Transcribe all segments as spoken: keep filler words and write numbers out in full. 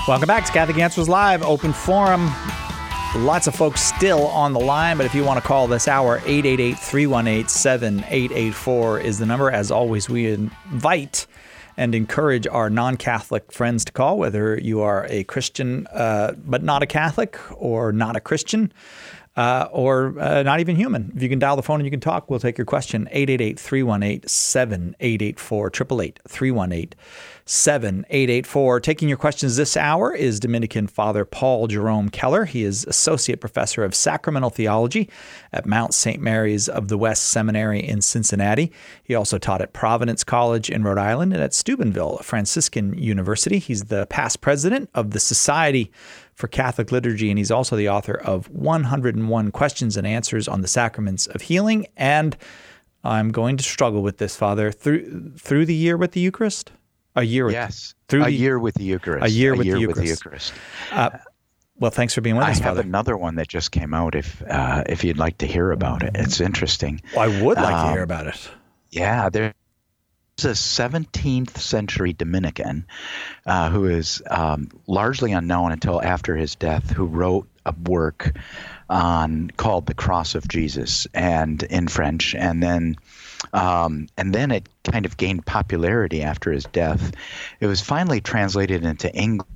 Welcome back to Catholic Answers Live, open forum. Lots of folks still on the line, but if you want to call this hour, eight eight eight, three one eight, seven eight eight four is the number. As always, we invite and encourage our non-Catholic friends to call, whether you are a Christian uh, but not a Catholic, or not a Christian, uh, or uh, not even human. If you can dial the phone and you can talk, we'll take your question. eight eight eight, three one eight, seven eight eight four, eight eight eight, three one eight, seven eight eight four. Taking your questions this hour is Dominican Father Paul Jerome Keller. He is Associate Professor of Sacramental Theology at Mount Saint Mary's of the West Seminary in Cincinnati. He also taught at Providence College in Rhode Island and at Steubenville Franciscan University. He's the past president of the Society for Catholic Liturgy, and he's also the author of one hundred one Questions and Answers on the Sacraments of Healing. And I'm going to struggle with this, Father, through through the year with the Eucharist? A year with yes, through a the, year with the Eucharist. A year, a with, year the with Eucharist. the Eucharist. Uh, well, thanks for being with I us, have Father. another one that just came out. If uh, if you'd like to hear about it, it's interesting. Well, I would like um, to hear about it. Yeah, there's a seventeenth century Dominican uh, who is um, largely unknown until after his death, who wrote a work on called The Cross of Jesus, and in French, and then um, and then it kind of gained popularity after his death. It was finally translated into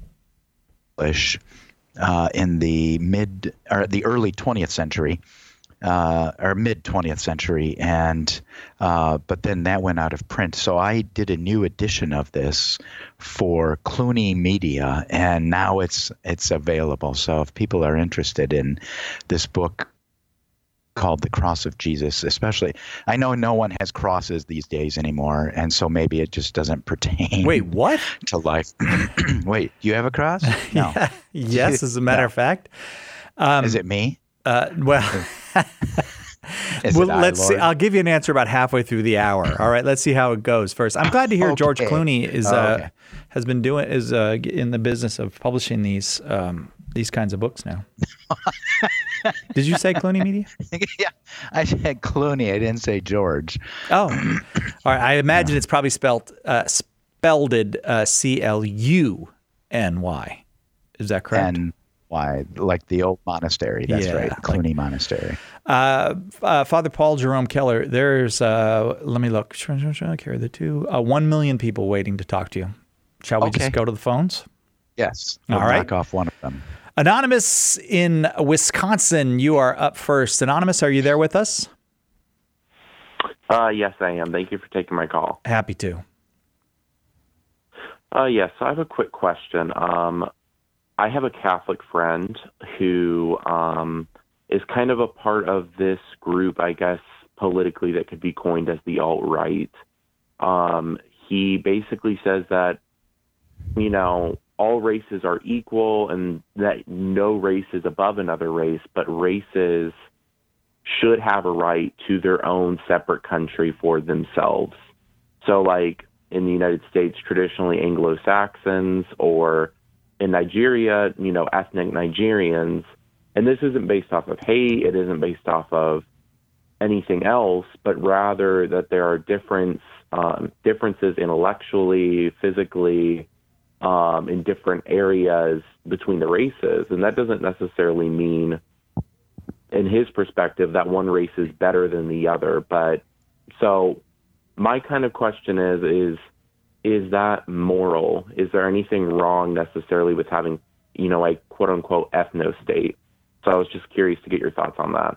English uh, in the mid or the early twentieth century. Uh, or mid twentieth century, and uh, but then that went out of print. So I did a new edition of this for Cluny Media, and now it's it's available. So if people are interested in this book called The Cross of Jesus, especially, I know no one has crosses these days anymore, and so maybe it just doesn't pertain. Wait, what? To life. Wait, do you have a cross? No. Yeah. Yes, as a matter No. of fact. Um, Is it me? Uh, well, Is well it I, let's see. Lord? I'll give you an answer about halfway through the hour. All right, let's see how it goes first. I'm glad to hear George Okay. Clooney is Oh, uh, okay. has been doing is uh, in the business of publishing these um, these kinds of books now. Did you say Clooney Media? Yeah, I said Clooney. I didn't say George. Oh, all right. I imagine it's probably spelled uh, spelled uh, C L U N Y. Is that correct? And why, like the old monastery. That's Yeah, right, like- Cluny Monastery. Uh, uh, Father Paul Jerome Keller, there's, uh, let me look, carry the two, uh, one million people waiting to talk to you. Shall we Okay. just go to the phones? Yes. All We'll right. knock off one of them. Anonymous in Wisconsin, you are up first. Anonymous, are you there with us? Uh, yes, I am. Thank you for taking my call. Happy to. Uh, yes, I have a quick question. Um, I have a Catholic friend who um, is kind of a part of this group, I guess, politically, that could be coined as the alt-right. Um, he basically says that, you know, all races are equal and that no race is above another race, but races should have a right to their own separate country for themselves. So, like, in the United States, traditionally Anglo-Saxons, or in Nigeria, you know, ethnic Nigerians. And this isn't based off of hate. It isn't based off of anything else, but rather that there are difference, um, differences intellectually, physically, um, in different areas between the races. And that doesn't necessarily mean, in his perspective, that one race is better than the other. But so my kind of question is, is, is that moral? Is there anything wrong necessarily with having, you know, a quote unquote ethno state? So I was just curious to get your thoughts on that.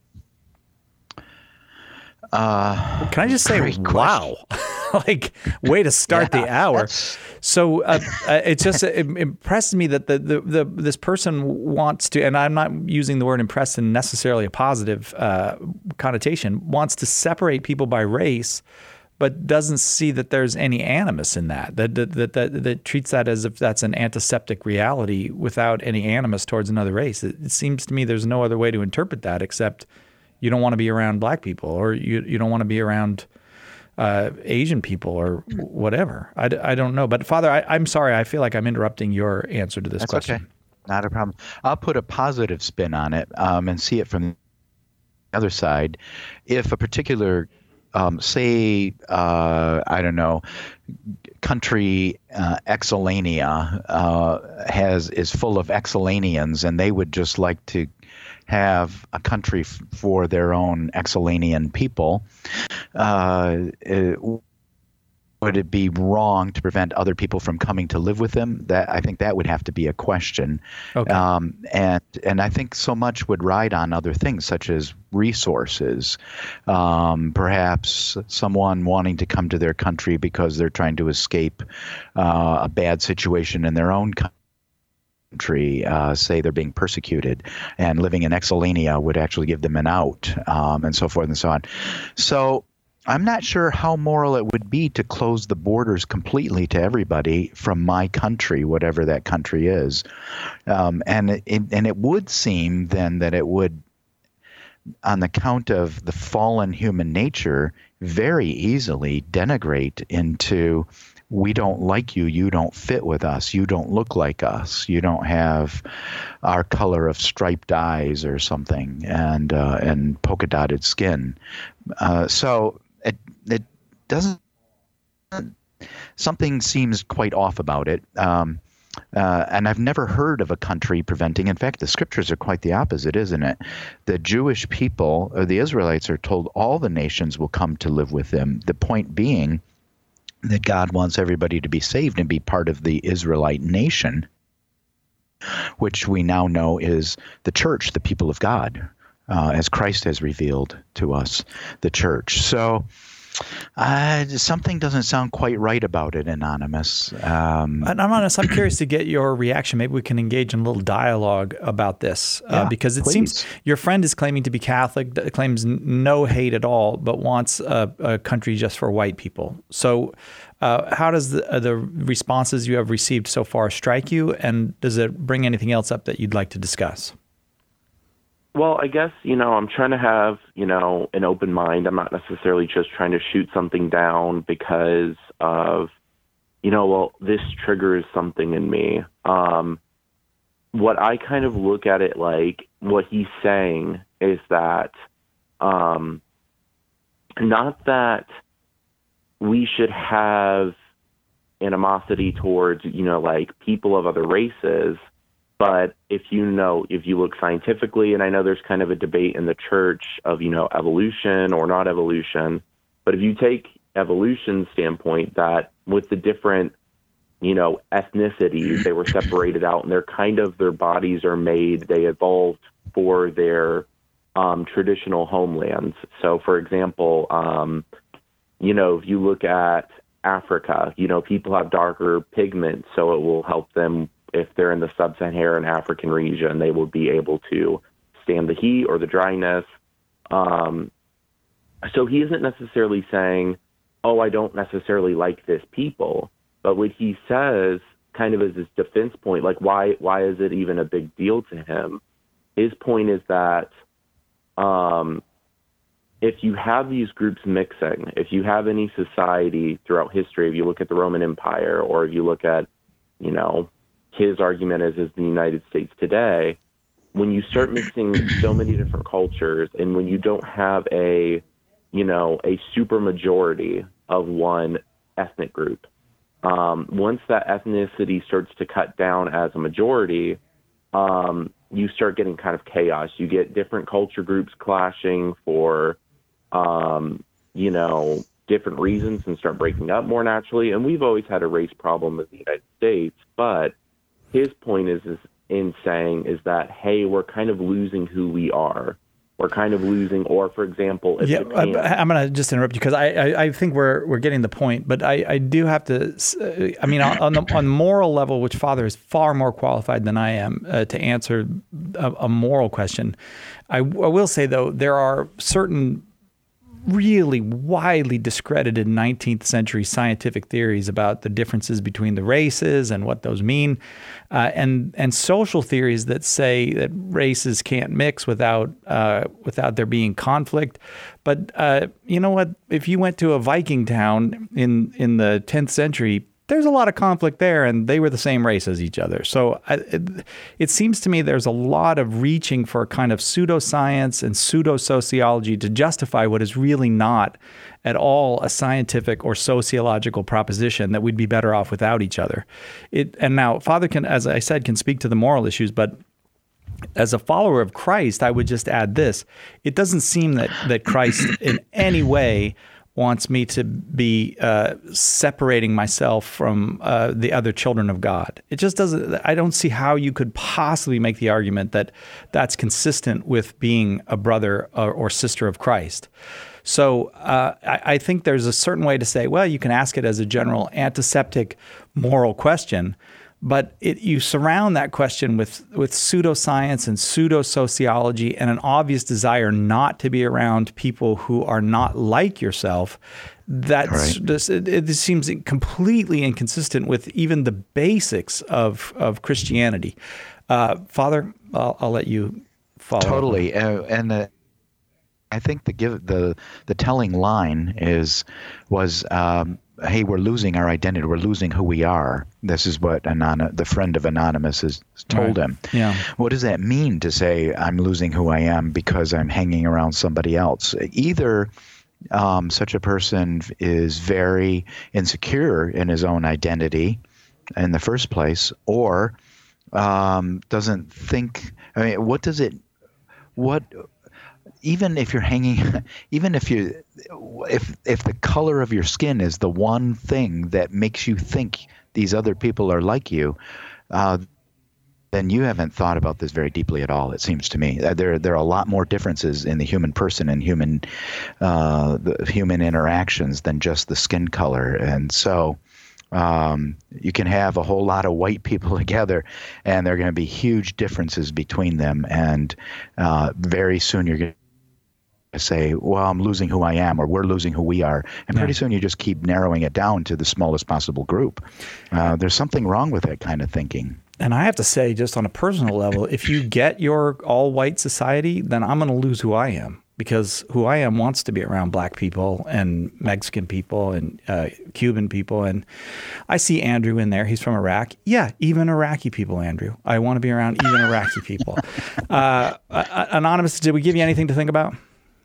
Uh, Can I just say, great wow, like, way to start Yeah, the hour. that's- So uh, uh, it just it impresses me that the, the, the this person wants to, and I'm not using the word impressed in necessarily a positive uh, connotation, wants to separate people by race, but doesn't see that there's any animus in that, that that, that, that, that treats that as if that's an antiseptic reality without any animus towards another race. It, it seems to me there's no other way to interpret that except you don't want to be around black people, or you, you don't want to be around uh, Asian people, or whatever. I, I don't know. But Father, I, I'm sorry. I feel like I'm interrupting your answer to this That's question. okay. Not a problem. I'll put a positive spin on it um, and see it from the other side. If a particular, um, say, uh, I don't know, country uh, Exolania uh, has is full of Exolanians, and they would just like to have a country f- for their own Exolanian people, uh, it, would it be wrong to prevent other people from coming to live with them? That I think that would have to be a question. Okay. Um, and and I think so much would ride on other things such as resources, um, perhaps someone wanting to come to their country because they're trying to escape uh, a bad situation in their own country. Country, uh, say they're being persecuted, and living in Exolania would actually give them an out, um, and so forth and so on. So I'm not sure how moral it would be to close the borders completely to everybody from my country, whatever that country is. Um, and it, and it would seem then that it would, on the count of the fallen human nature, very easily denigrate into, we don't like you, you don't fit with us, you don't look like us, you don't have our color of striped eyes or something, and uh, and polka dotted skin. Uh, so it it doesn't. Something seems quite off about it. Um, uh, and I've never heard of a country preventing. In fact, the scriptures are quite the opposite, isn't it? The Jewish people, or the Israelites, are told all the nations will come to live with them. The point being that God wants everybody to be saved and be part of the Israelite nation, which we now know is the church, the people of God, uh, as Christ has revealed to us, the church. So uh, something doesn't sound quite right about it, Anonymous. Um, Anonymous, I'm curious to get your reaction. Maybe we can engage in a little dialogue about this, yeah, uh, because it please. seems your friend is claiming to be Catholic, claims no hate at all, but wants a, a country just for white people. So uh, how does the, uh, the responses you have received so far strike you, and does it bring anything else up that you'd like to discuss? Well, I guess, you know, I'm trying to have, you know, an open mind. I'm not necessarily just trying to shoot something down because of, you know, well, this triggers something in me. Um, what I kind of look at it like, what he's saying is that, um, not that we should have animosity towards, you know, like people of other races. But if you know, if you look scientifically, and I know there's kind of a debate in the church of, you know, evolution or not evolution, but if you take evolution standpoint, that with the different, you know, ethnicities, they were separated out, and they're kind of, their bodies are made, they evolved for their um, traditional homelands. So, for example, um, you know, if you look at Africa, you know, people have darker pigment, so it will help them. If they're in the sub-Saharan African region, they will be able to stand the heat or the dryness. Um, so he isn't necessarily saying, oh, I don't necessarily like this people. But what he says kind of as his defense point, like why why is it even a big deal to him? His point is that um, if you have these groups mixing, if you have any society throughout history, if you look at the Roman Empire, or if you look at, you know, his argument is, is the United States today, when you start mixing so many different cultures, and when you don't have a, you know, a super majority of one ethnic group, um, once that ethnicity starts to cut down as a majority, um, you start getting kind of chaos. You get different culture groups clashing for, um, you know, different reasons, and start breaking up more naturally. And we've always had a race problem in the United States, but his point is, is in saying is that, hey, we're kind of losing who we are. We're kind of losing, or for example, if yeah, Japan, I, I'm going to just interrupt you because I, I, I think we're we're getting the point, but I, I do have to. I mean, on, on the on moral level, which Father is far more qualified than I am uh, to answer a, a moral question. I, I will say though, there are certain really widely discredited nineteenth century scientific theories about the differences between the races and what those mean, uh, and and social theories that say that races can't mix without uh, without there being conflict. But uh, you know what? If you went to a Viking town in in the tenth century, there's a lot of conflict there, and they were the same race as each other. So I, it, it seems to me there's a lot of reaching for kind of pseudoscience and pseudo-sociology to justify what is really not at all a scientific or sociological proposition, that we'd be better off without each other. It, and now, Father can, as I said, can speak to the moral issues, but as a follower of Christ, I would just add this. It doesn't seem that, that Christ in any way wants me to be uh, separating myself from uh, the other children of God. It just doesn't, I don't see how you could possibly make the argument that that's consistent with being a brother or, or sister of Christ. So uh, I, I think there's a certain way to say, well, you can ask it as a general antiseptic moral question, but it, you surround that question with, with pseudoscience and pseudo-sociology and an obvious desire not to be around people who are not like yourself. That's right. just, it, it seems completely inconsistent with even the basics of, of Christianity. Uh, Father, I'll, I'll let you follow. Totally. Uh, and uh, I think the give the the telling line is was um, hey, we're losing our identity. We're losing who we are. This is what Anon- the friend of Anonymous has told right. him. Yeah. What does that mean to say I'm losing who I am because I'm hanging around somebody else? Either um, such a person is very insecure in his own identity in the first place, or um, doesn't think. I mean, what does it? What? Even if you're hanging, even if you, if if the color of your skin is the one thing that makes you think these other people are like you, uh, then you haven't thought about this very deeply at all. It seems to me there there are a lot more differences in the human person and human, uh, the human interactions than just the skin color, and so. Um, you can have a whole lot of white people together, and there are going to be huge differences between them, and uh, very soon you're going to say, well, I'm losing who I am, or we're losing who we are. And pretty yeah. soon you just keep narrowing it down to the smallest possible group. Uh, there's something wrong with that kind of thinking. And I have to say, just on a personal level, if you get your all-white society, then I'm going to lose who I am. Because who I am wants to be around black people and Mexican people and uh, Cuban people. And I see Andrew in there. He's from Iraq. Yeah, even Iraqi people, Andrew. I want to be around even Iraqi people. Uh, uh, Anonymous, did we give you anything to think about?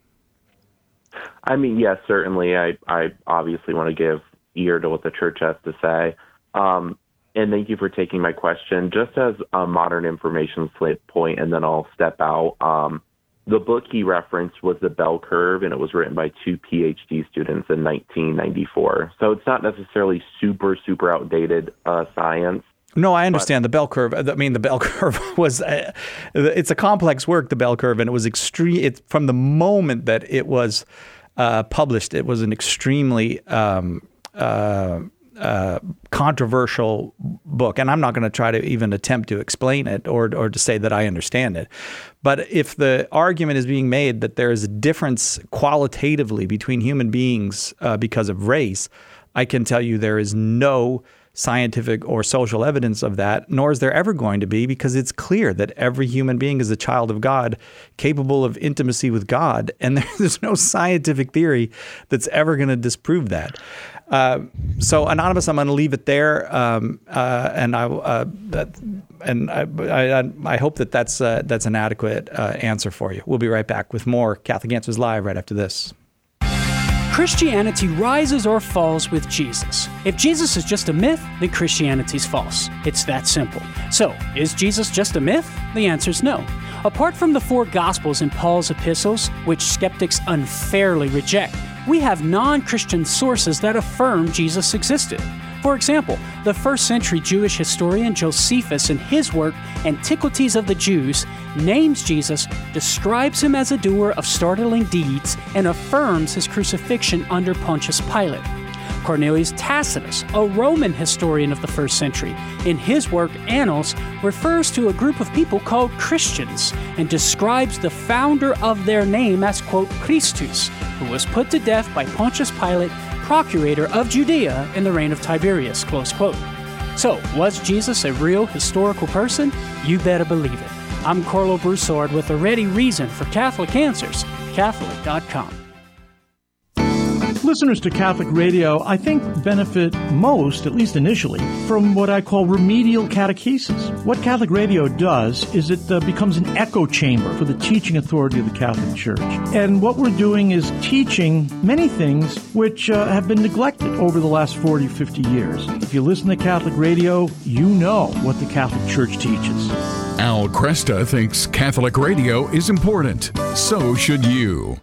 I mean, yes, certainly. I, I obviously want to give ear to what the church has to say. Um, and thank you for taking my question. Just as a modern information slate point, and then I'll step out. Um, The book he referenced was The Bell Curve, and it was written by two P H D students in nineteen ninety-four. So it's not necessarily super, super outdated uh, science. No, I understand but, the bell curve. I mean, the bell curve was, uh, it's a complex work, the bell curve, and it was extreme. It, from the moment that it was uh, published, it was an extremely um, uh, uh, controversial book. And I'm not going to try to even attempt to explain it or or to say that I understand it. But if the argument is being made that there is a difference qualitatively between human beings uh, because of race, I can tell you there is no scientific or social evidence of that, nor is there ever going to be, because it's clear that every human being is a child of God, capable of intimacy with God, and there's no scientific theory that's ever going to disprove that. Uh, so, Anonymous, I'm going to leave it there, um, uh, and I uh, that, and I, I, I hope that that's uh, that's an adequate uh, answer for you. We'll be right back with more Catholic Answers Live right after this. Christianity rises or falls with Jesus. If Jesus is just a myth, then Christianity's false. It's that simple. So, is Jesus just a myth? The answer is no. Apart from the four Gospels in Paul's epistles, which skeptics unfairly reject, we have non-Christian sources that affirm Jesus existed. For example, the first century Jewish historian Josephus, in his work Antiquities of the Jews, names Jesus, describes him as a doer of startling deeds, and affirms his crucifixion under Pontius Pilate. Cornelius Tacitus, a Roman historian of the first century, in his work Annals, refers to a group of people called Christians and describes the founder of their name as, quote, Christus, who was put to death by Pontius Pilate, procurator of Judea in the reign of Tiberius, close quote. So, was Jesus a real historical person? You better believe it. I'm Carlo Broussard with a ready reason for Catholic Answers, Catholic dot com. Listeners to Catholic Radio, I think, benefit most, at least initially, from what I call remedial catechesis. What Catholic Radio does is it uh, becomes an echo chamber for the teaching authority of the Catholic Church. And what we're doing is teaching many things which uh, have been neglected over the last forty, fifty years. If you listen to Catholic Radio, you know what the Catholic Church teaches. Al Kresta thinks Catholic Radio is important. So should you.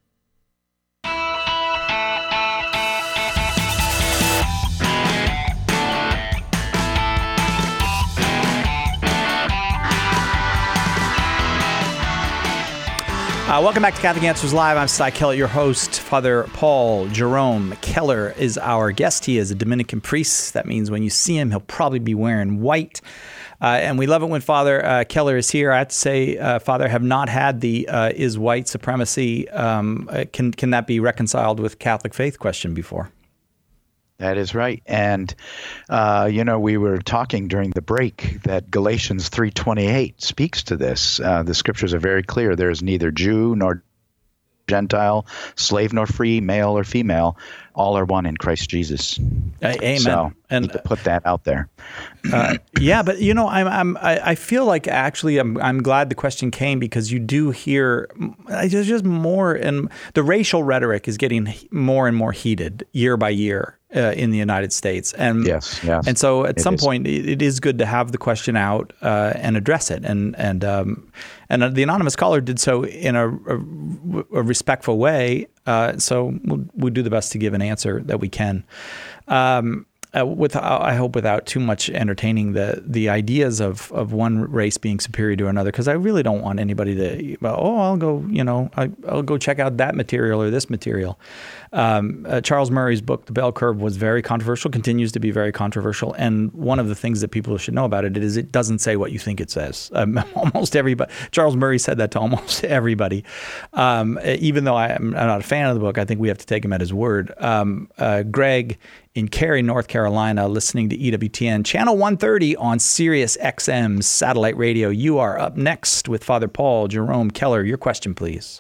Uh, welcome back to Catholic Answers Live. I'm Cy Kellett, your host. Father Paul Jerome Keller is our guest. He is a Dominican priest. That means when you see him, he'll probably be wearing white. Uh, and we love it when Father uh, Keller is here. I have to say, uh, Father, have not had the uh, is white supremacy. Um, uh, can can that be reconciled with Catholic faith question before? That is right. And, uh, you know, we were talking during the break that Galatians three twenty-eight speaks to this. Uh, the scriptures are very clear. There is neither Jew nor Gentile, slave nor free, male or female. All are one in Christ Jesus. Uh, amen. So, and need to put that out there. Uh, yeah, but you know, I'm, I'm, I I feel like actually, I'm, I'm glad the question came because you do hear there's just more, and the racial rhetoric is getting more and more heated year by year uh, in the United States, and yes, yes, and so at some is. point, it, it is good to have the question out uh, and address it, and and um, and the anonymous caller did so in a, a, a respectful way. Uh, so we'll, we'll do the best to give an answer that we can. Um, Uh, with, I hope without too much entertaining the the ideas of, of one race being superior to another, because I really don't want anybody to, oh, I'll go, you know, I, I'll go check out that material or this material. Um, uh, Charles Murray's book, The Bell Curve, was very controversial, continues to be very controversial. And one of the things that people should know about it is it doesn't say what you think it says. Um, almost everybody, Charles Murray said that to almost everybody. Um, even though I am I'm not a fan of the book, I think we have to take him at his word. Um, uh, Greg in Cary, North Carolina, listening to E W T N Channel one thirty on Sirius X M satellite radio. You are up next with Father Paul Jerome Keller. Your question, please.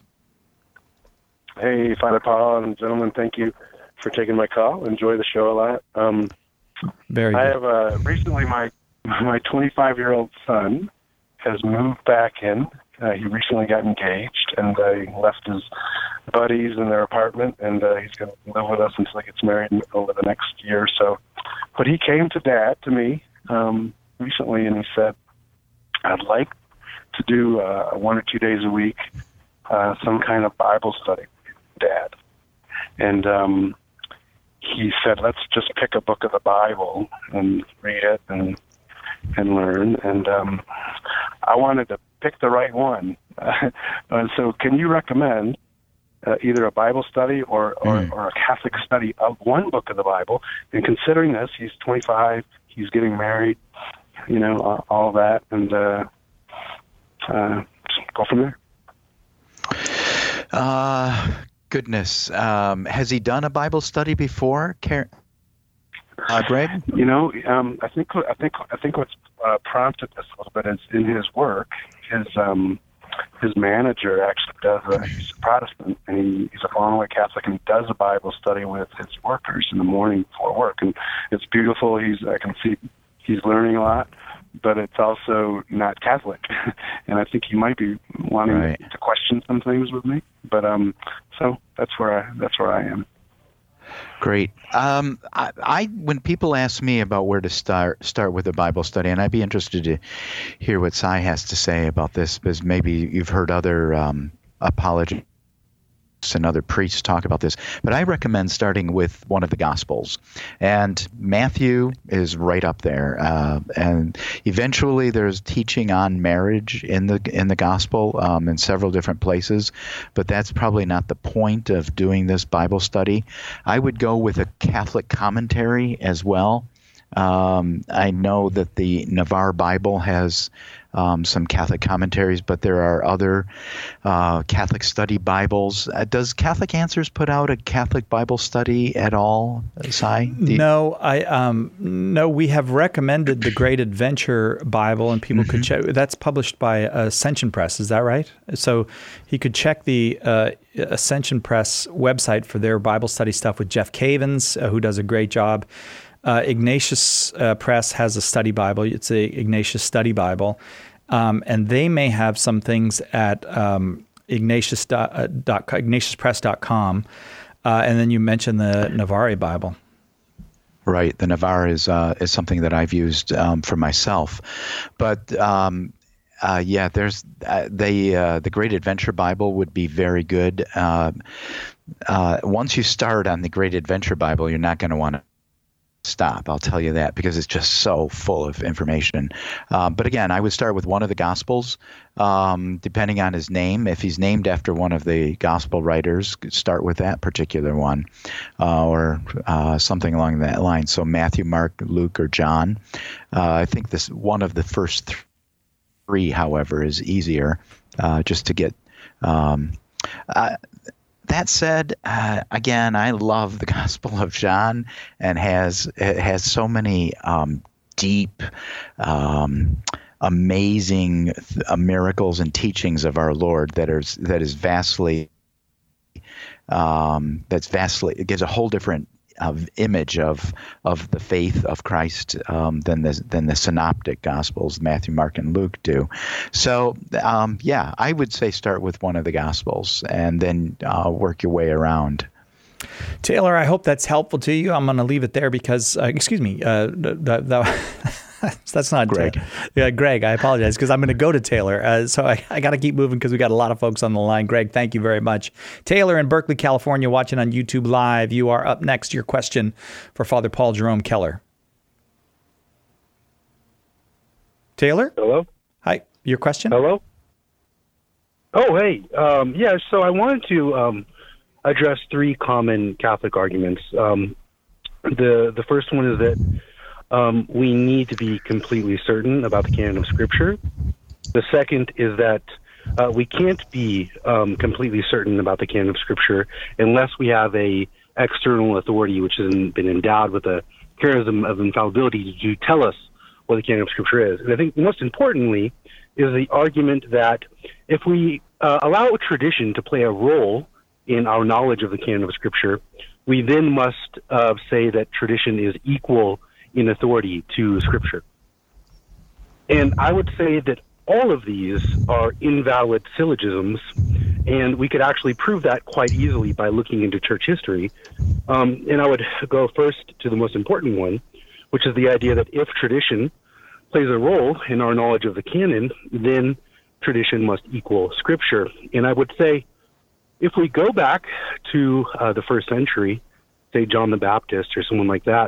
Hey, Father Paul and gentlemen, thank you for taking my call. Enjoy the show a lot. Um, Very good. I have uh, recently my my twenty-five-year-old son has moved back in. Uh, he recently got engaged, and uh, he left his buddies in their apartment, and uh, he's going to live with us until he gets married over the next year or so. But he came to Dad, to me, um, recently, and he said, I'd like to do uh, one or two days a week, uh, some kind of Bible study, Dad. And um, he said, let's just pick a book of the Bible and read it and and learn. And um, I wanted to pick the right one. Uh, so can you recommend uh, either a Bible study or, or, mm. or a Catholic study of one book of the Bible? And considering this, he's twenty-five, he's getting married, you know, uh, all that, and uh, uh, just go from there. Uh, goodness. Um, has he done a Bible study before, Car- uh, Greg? You know, um, I think I think I think what's uh, prompted this a little bit is in his work. His um, his manager actually does. A, he's a Protestant, and he, he's a fallen-away Catholic, and he does a Bible study with his workers in the morning before work, and it's beautiful. He's I can see he's learning a lot, but it's also not Catholic, and I think he might be wanting right. to question some things with me. But um, so that's where I that's where I am. Great. Um, I, I when people ask me about where to start start with a Bible study, and I'd be interested to hear what Cy has to say about this, because maybe you've heard other um, apologists and other priests talk about this, but I recommend starting with one of the Gospels, and Matthew is right up there. Uh, and eventually, there's teaching on marriage in the in the Gospel um, in several different places, but that's probably not the point of doing this Bible study. I would go with a Catholic commentary as well. Um, I know that the Navarre Bible has um, some Catholic commentaries, but there are other uh, Catholic study Bibles. Uh, does Catholic Answers put out a Catholic Bible study at all, Si? You- no, I um, no. We have recommended the Great Adventure Bible, and people mm-hmm. could check. That's published by Ascension Press. Is that right? So he could check the uh, Ascension Press website for their Bible study stuff with Jeff Cavins, uh, who does a great job. Uh, Ignatius uh, Press has a study Bible. It's a Ignatius Study Bible, um, and they may have some things at um, Ignatius dot, uh, dot, Ignatius Press dot com. Uh, and then you mentioned the Navarre Bible. Right, the Navarre is uh, is something that I've used um, for myself, but. Um, Uh, yeah, there's uh, the uh, the Great Adventure Bible would be very good. Uh, uh, once you start on the Great Adventure Bible, you're not going to want to stop. I'll tell you that, because it's just so full of information. Uh, but again, I would start with one of the Gospels, um, depending on his name. If he's named after one of the Gospel writers, start with that particular one, uh, or uh, something along that line. So Matthew, Mark, Luke, or John. Uh, I think this one of the first three. Three, however, is easier, uh, just to get. Um, uh, that said, uh, again, I love the Gospel of John, and has it has so many um, deep, um, amazing uh, miracles and teachings of our Lord that are that is vastly. Um, that's vastly. It gives a whole different. Of image of of the faith of Christ um, than the than the synoptic Gospels, Matthew, Mark, and Luke do. So um, yeah, I would say start with one of the Gospels and then uh, work your way around. Taylor, I hope that's helpful to you. I'm going to leave it there because, uh, excuse me, uh, that, that, that's not Greg. Uh, yeah, Greg, I apologize because I'm going to go to Taylor. Uh, so I, I got to keep moving because we got a lot of folks on the line. Greg, thank you very much. Taylor in Berkeley, California, watching on YouTube Live. You are up next. Your question for Father Paul Jerome Keller. Taylor? Hello? Hi. Your question? Hello? Oh, hey. Um, yeah, so I wanted to um, address three common Catholic arguments. Um, the the first one is that um, we need to be completely certain about the canon of Scripture. The second is that uh, we can't be um, completely certain about the canon of Scripture unless we have a external authority which has been endowed with a charism of infallibility to tell us what the canon of Scripture is. And I think most importantly is the argument that if we uh, allow tradition to play a role in our knowledge of the canon of Scripture, we then must uh, say that tradition is equal in authority to Scripture. And I would say that all of these are invalid syllogisms, and we could actually prove that quite easily by looking into church history. Um, and I would go first to the most important one, which is the idea that if tradition plays a role in our knowledge of the canon, then tradition must equal Scripture. And I would say, if we go back to uh, the first century, say John the Baptist or someone like that,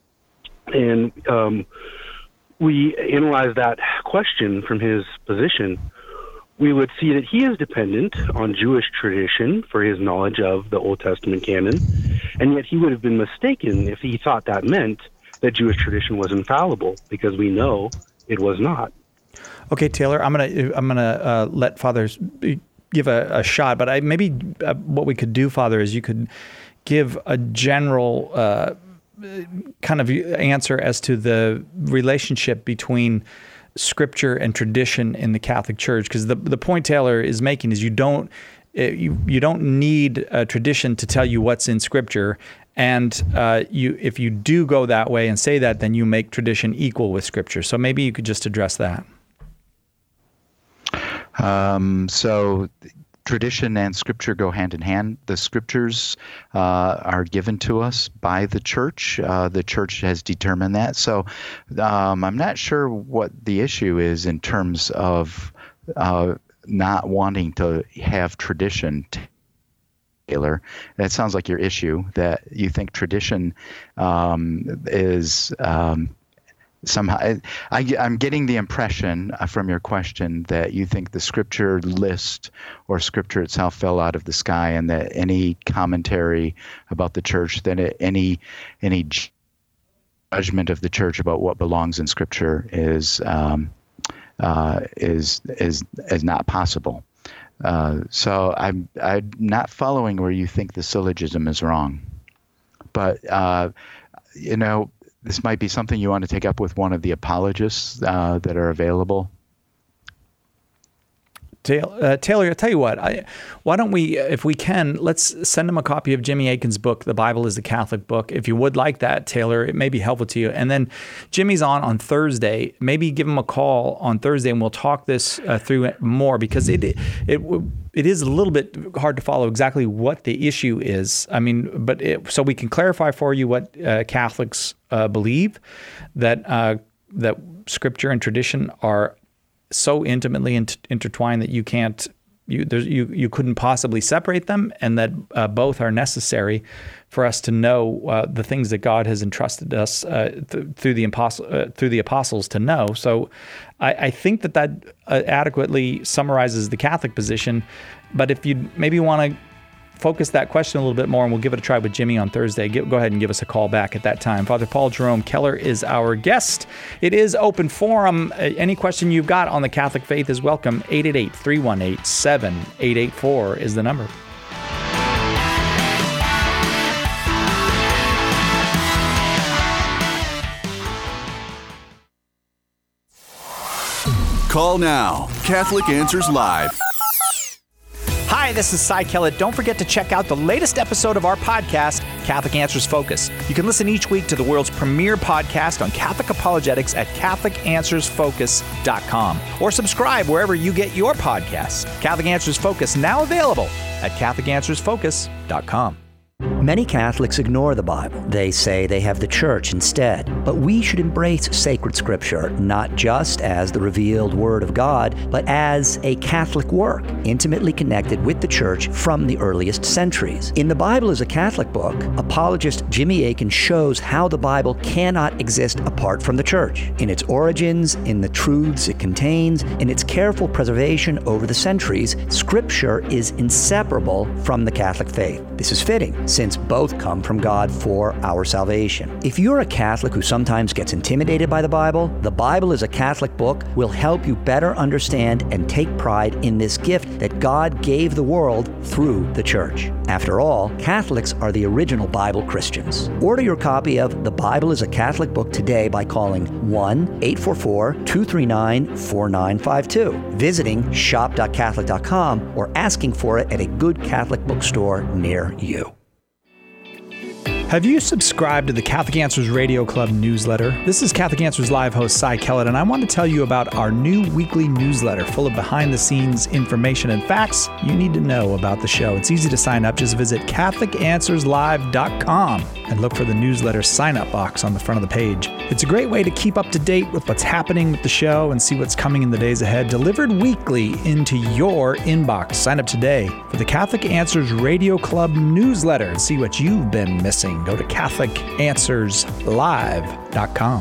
and um, we analyze that question from his position, we would see that he is dependent on Jewish tradition for his knowledge of the Old Testament canon, and yet he would have been mistaken if he thought that meant that Jewish tradition was infallible, because we know it was not. Okay, Taylor, I'm gonna I'm gonna uh, let fathers give a, a shot, but I maybe uh, what we could do, Father, is you could give a general uh, kind of answer as to the relationship between Scripture and tradition in the Catholic Church, because the the point Taylor is making is you don't you you don't need a tradition to tell you what's in Scripture. And uh, you, if you do go that way and say that, then you make tradition equal with Scripture. So maybe you could just address that. Um, so tradition and Scripture go hand in hand. The Scriptures uh, are given to us by the Church. Uh, the Church has determined that. So um, I'm not sure what the issue is in terms of uh, not wanting to have tradition t- Taylor. That sounds like your issue, that you think tradition um, is um, somehow. I, I, I'm getting the impression from your question that you think the Scripture list or Scripture itself fell out of the sky, and that any commentary about the Church, that it, any any judgment of the church about what belongs in Scripture is um, uh, is is is not possible. Uh, so I'm I'm not following where you think the syllogism is wrong, but uh, you know, this might be something you want to take up with one of the apologists uh, that are available. Uh, Taylor, I'll tell you what, I, why don't we, if we can, let's send him a copy of Jimmy Akin's book, The Bible is the Catholic Book. If you would like that, Taylor, it may be helpful to you. And then Jimmy's on on Thursday. Maybe give him a call on Thursday and we'll talk this uh, through more, because it, it it it is a little bit hard to follow exactly what the issue is. I mean, but it, so we can clarify for you what uh, Catholics uh, believe, that uh, that Scripture and tradition are so intimately int- intertwined that you can't, you you you couldn't possibly separate them, and that uh, both are necessary for us to know uh, the things that God has entrusted us uh, th- through the apostle uh, through the apostles to know. So, I, I think that that uh, adequately summarizes the Catholic position. But if you maybe want to focus that question a little bit more, and we'll give it a try with Jimmy on Thursday, Get, go ahead and give us a call back at that time. Father Paul Jerome Keller is our guest. It is open forum. Uh, any question you've got on the Catholic faith is welcome. eight eight eight, three one eight, seven eight eight four is the number. Call now. Catholic Answers Live. Hi, this is Cy Kellett. Don't forget to check out the latest episode of our podcast, Catholic Answers Focus. You can listen each week to the world's premier podcast on Catholic apologetics at Catholic Answers Focus dot com, or subscribe wherever you get your podcasts. Catholic Answers Focus, now available at Catholic Answers Focus dot com. Many Catholics ignore the Bible. They say they have the church instead. But we should embrace sacred scripture, not just as the revealed Word of God, but as a Catholic work, intimately connected with the church from the earliest centuries. In The Bible is a Catholic Book, apologist Jimmy Akin shows how the Bible cannot exist apart from the church, in its origins, in the truths it contains, in its careful preservation over the centuries. Scripture is inseparable from the Catholic faith. This is fitting, since both come from God for our salvation. If you're a Catholic who sometimes gets intimidated by the Bible, The Bible is a Catholic Book will help you better understand and take pride in this gift that God gave the world through the church. After all, Catholics are the original Bible Christians. Order your copy of The Bible is a Catholic Book today by calling one eight four four, two three nine, four nine five two, visiting shop dot catholic dot com, or asking for it at a good Catholic bookstore near you. Have you subscribed to the Catholic Answers Radio Club newsletter? This is Catholic Answers Live host Cy Kellett, and I want to tell you about our new weekly newsletter full of behind-the-scenes information and facts you need to know about the show. It's easy to sign up. Just visit Catholic Answers Live dot com and look for the newsletter sign-up box on the front of the page. It's a great way to keep up to date with what's happening with the show and see what's coming in the days ahead, delivered weekly into your inbox. Sign up today for the Catholic Answers Radio Club newsletter and see what you've been missing. Go to Catholic Answers Live dot com.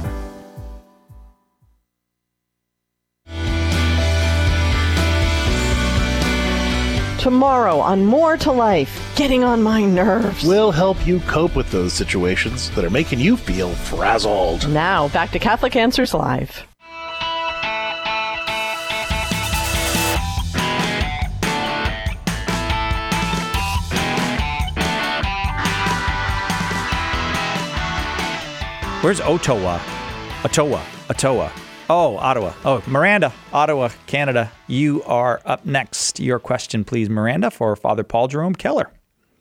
Tomorrow on More to Life, getting on my nerves. We'll help you cope with those situations that are making you feel frazzled. Now, back to Catholic Answers Live. Where's Ottawa? Ottawa. Ottawa. Oh, Ottawa. Oh, Miranda, Ottawa, Canada. You are up next. Your question, please, Miranda, for Father Paul Jerome Keller.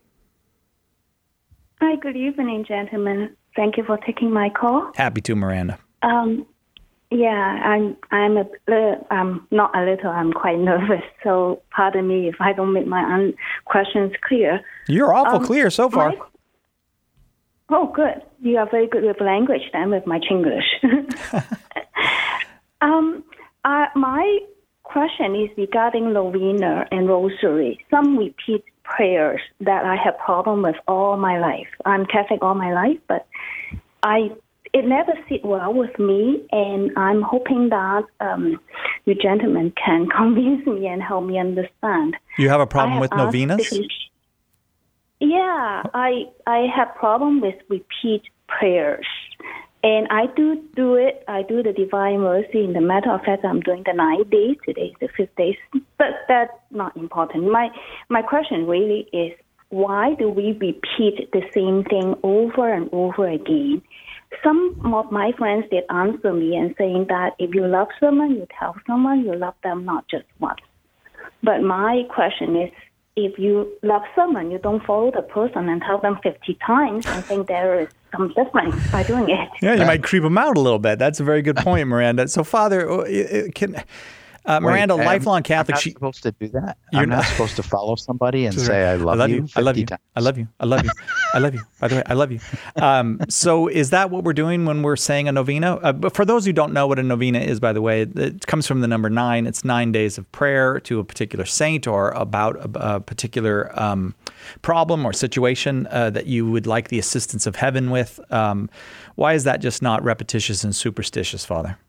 Hi, good evening, gentlemen. Thank you for taking my call. Happy to, Miranda. Um, yeah, I'm. I'm a. Uh, I'm not a little. I'm quite nervous. So, pardon me if I don't make my own questions clear. You're awful um, clear so far. My, oh, good. You are very good with language than with my Chinglish. um, uh, my question is regarding novena and rosary. Some repeat prayers that I have problem with all my life. I'm Catholic all my life, but I it never sit well with me, and I'm hoping that um, you gentlemen can convince me and help me understand. You have a problem with novenas? Yeah, I I have problem with repeat prayers, And I do do it. I do the Divine Mercy. In the matter of fact, I'm doing the nine days. Today is the fifth day. But that's not important. My my question really is, why do we repeat the same thing over and over again? Some of my friends did answer me and saying that if you love someone, you tell someone you love them not just once. But my question is, if you love someone, you don't follow the person and tell them fifty times. I think there is some difference by doing it. Yeah, you might creep them out a little bit. That's a very good point, Miranda. So, Father, can... Uh, Miranda, Wait, lifelong I'm, Catholic. I'm not she, supposed to do that. You're I'm not, not supposed to follow somebody and say, I love, I love you, you. I love you. times. I love you. I love you. I love you. By the way, I love you. Um, so is that what we're doing when we're saying a novena? Uh, but for those who don't know what a novena is, by the way, it, it comes from the number nine. It's nine days of prayer to a particular saint or about a, a particular um, problem or situation uh, that you would like the assistance of heaven with. Um, why is that just not repetitious and superstitious, Father?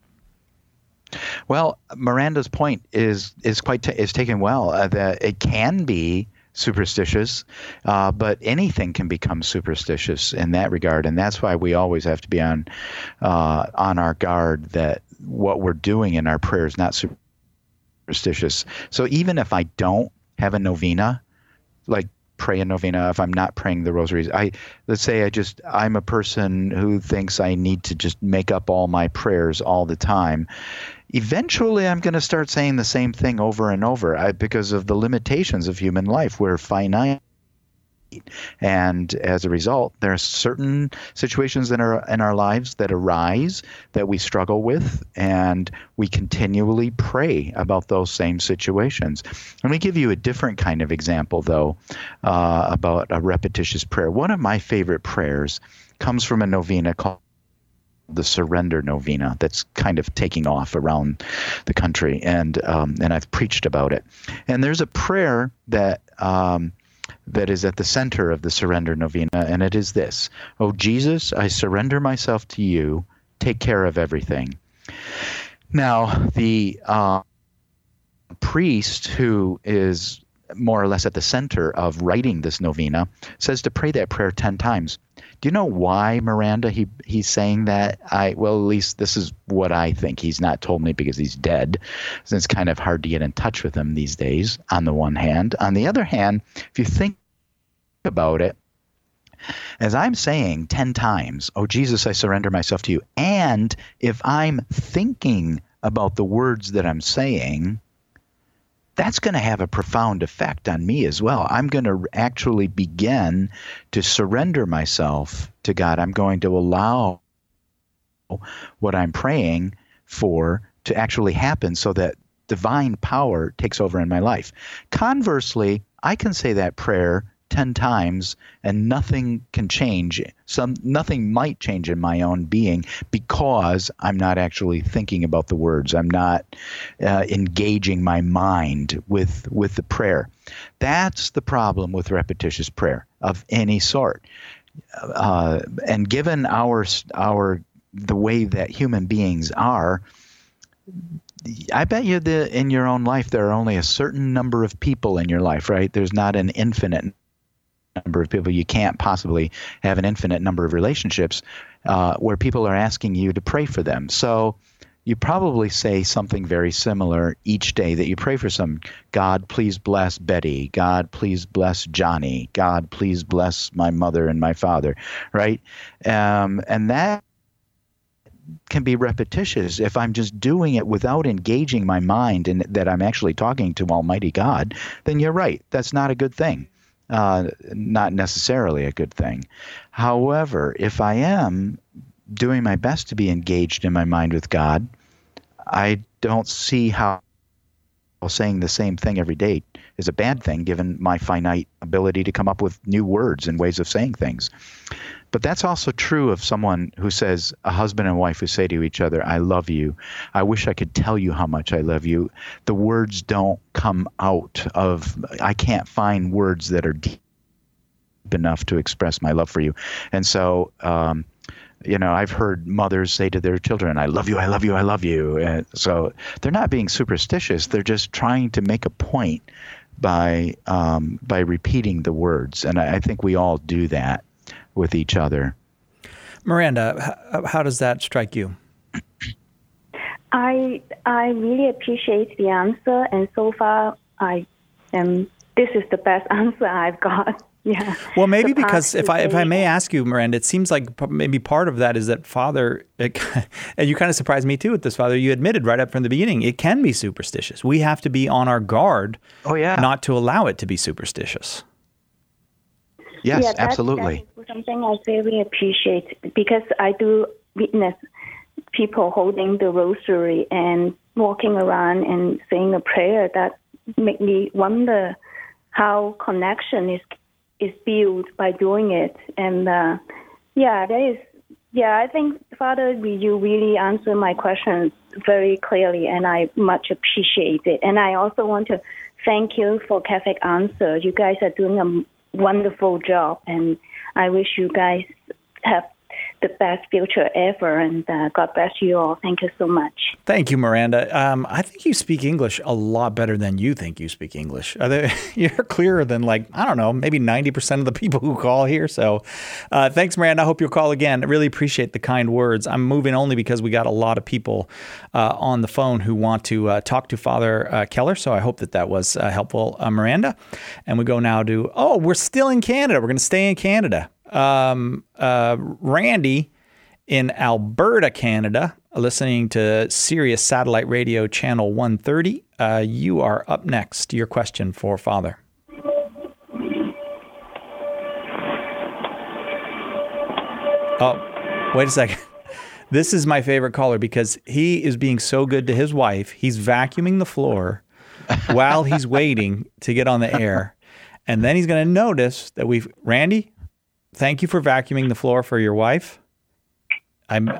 Well, Miranda's point is is quite ta- is taken well. Uh, that it can be superstitious, uh, but anything can become superstitious in that regard, and that's why we always have to be on uh, on our guard that what we're doing in our prayer is not superstitious. So even if I don't have a novena, like pray a novena, if I'm not praying the rosaries, I let's say I just I'm a person who thinks I need to just make up all my prayers all the time. Eventually, I'm going to start saying the same thing over and over I, because of the limitations of human life. We're finite. And as a result, there are certain situations in our in our lives that arise that we struggle with, and we continually pray about those same situations. Let me give you a different kind of example, though, uh, about a repetitious prayer. One of my favorite prayers comes from a novena called the Surrender Novena that's kind of taking off around the country, and um, and I've preached about it. And there's a prayer that um, that is at the center of the Surrender Novena, and it is this: "Oh Jesus, I surrender myself to you. Take care of everything." Now, the uh, priest who is more or less at the center of writing this novena says to pray that prayer ten times. Do you know why, Miranda, he he's saying that? I well, at least this is what I think. He's not told me because he's dead. So it's kind of hard to get in touch with him these days, on the one hand. On the other hand, if you think about it, as I'm saying ten times, "Oh, Jesus, I surrender myself to you," and if I'm thinking about the words that I'm saying, that's going to have a profound effect on me as well. I'm going to actually begin to surrender myself to God. I'm going to allow what I'm praying for to actually happen so that divine power takes over in my life. Conversely, I can say that prayer ten times and nothing can change. Some nothing might change in my own being because I'm not actually thinking about the words. I'm not uh, engaging my mind with with the prayer. That's the problem with repetitious prayer of any sort. Uh, and given our our the way that human beings are, I bet you that in your own life there are only a certain number of people in your life, right? There's not an infinite number of people. You can't possibly have an infinite number of relationships uh, where people are asking you to pray for them. So you probably say something very similar each day that you pray for some. God, please bless Betty. God, please bless Johnny. God, please bless my mother and my father, right? Um, and that can be repetitious. If I'm just doing it without engaging my mind and that I'm actually talking to Almighty God, then you're right. That's not a good thing. Uh, not necessarily a good thing. However, if I am doing my best to be engaged in my mind with God, I don't see how saying the same thing every day is a bad thing, given my finite ability to come up with new words and ways of saying things. But that's also true of someone who says, a husband and wife who say to each other, "I love you. I wish I could tell you how much I love you." The words don't come out of, I can't find words that are deep enough to express my love for you. And so, um, you know, I've heard mothers say to their children, "I love you, I love you, I love you." And so they're not being superstitious. They're just trying to make a point by um, by repeating the words. And I, I think we all do that with each other. Miranda, how, how does that strike you? I I really appreciate the answer, and so far I am. This is the best answer I've got. Yeah. Well, maybe The because if I if I may ask you, Miranda, it seems like p- maybe part of that is that Father, it, and you kind of surprised me too with this, Father. You admitted right up from the beginning it can be superstitious. We have to be on our guard. Oh yeah. Not to allow it to be superstitious. Yes, yeah, that, absolutely. That is something I very appreciate because I do witness people holding the rosary and walking around and saying a prayer that make me wonder how connection is is built by doing it. And uh, yeah, that is yeah. I think Father, you really answer my questions very clearly, and I much appreciate it. And I also want to thank you for Catholic Answer. You guys are doing a wonderful job, and I wish you guys have the best future ever, and uh, God bless you all. Thank you so much. Thank you, Miranda. Um, I think you speak English a lot better than you think you speak English. Are they, you're clearer than, like, I don't know, maybe ninety percent of the people who call here. So uh, thanks, Miranda. I hope you'll call again. I really appreciate the kind words. I'm moving only because we got a lot of people uh, on the phone who want to uh, talk to Father uh, Keller. So I hope that that was uh, helpful, uh, Miranda. And we go now to, oh, we're still in Canada. We're going to stay in Canada. Um, uh, Randy in Alberta, Canada, listening to Sirius Satellite Radio Channel one thirty. Uh, you are up next. Your question for Father. Oh, wait a second. This is my favorite caller because he is being so good to his wife. He's vacuuming the floor while he's waiting to get on the air. And then he's going to notice that we've, Randy, thank you for vacuuming the floor for your wife. I'm,